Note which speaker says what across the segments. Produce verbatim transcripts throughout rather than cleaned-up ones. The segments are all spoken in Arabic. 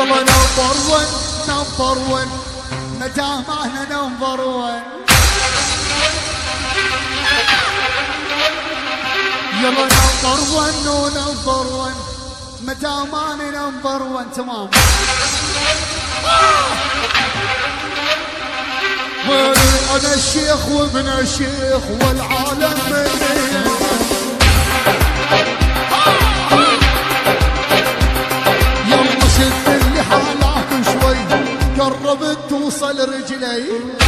Speaker 1: يلا نمبر ون نمبر ون مدام احنا نمبر ون يلا نمبر ون ونمبر ون مدام انا نمبر ون تمام. انا الشيخ وابن الشيخ والعالم مني. يلا شد اللي حالك شوي قربت توصل رجلي.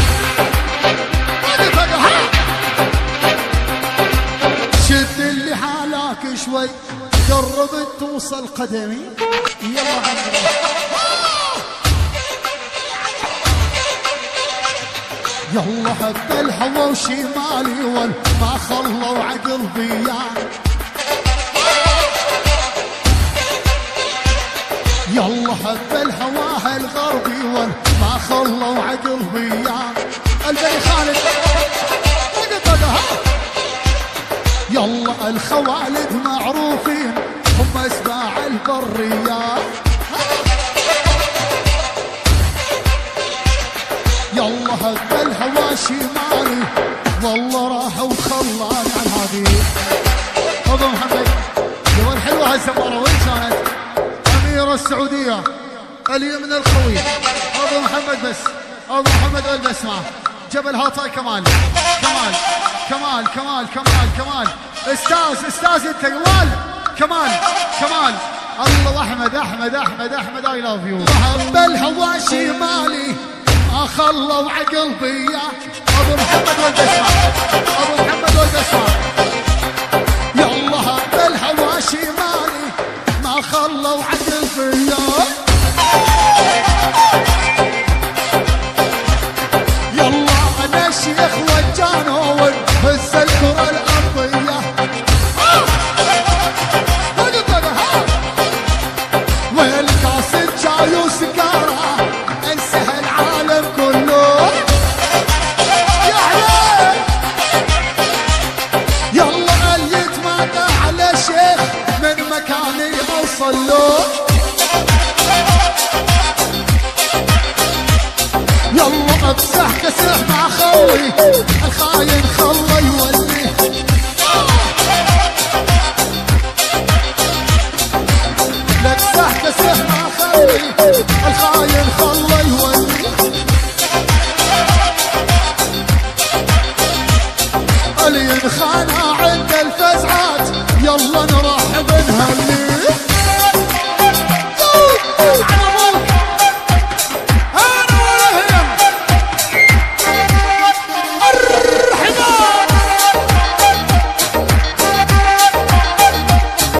Speaker 1: شد اللي حالك شوي قربت توصل قدمي. يلا عمري يلا حتى الهوى وشمالي وال ما خلوا عقل بيا. يلا حتى الهوى الغربي وال ما خلوا عقل بيا. البني خالد يلا الخوالد معروفين هم اسباع البرية. يلا هذا الهوى شمالي والله راح وخلاني على هذه. ابو محمد يا الحلوه هالزماره وين كانت؟ اميره السعوديه اليمن القوي ابو محمد. بس ابو محمد البس معه جبل هاطاي. كمال كمال كمال كمال كمال كمال استاذ استاذ انت جوال. كمال كمال الله. احمد احمد احمد احمد اي لاف يو. حب الهوى شمالي ما خلوا عقل بيا. ابو محمد والبسمه ابو محمد والبسمه. يلا حب الهوى شمالي ما خلوا عقل بيا. يلا انا الشيخ والجانون هز الكره الارضيه. والكاس الجاي وسكاره انسى العالم كله. يا حلال يلا اللي يتمادى على شيخ من مكاني اوصل له. يلا امسح كسح مع خوي الخاين خله يولي. لك سح كسح مع خوي الخاين خله يولي.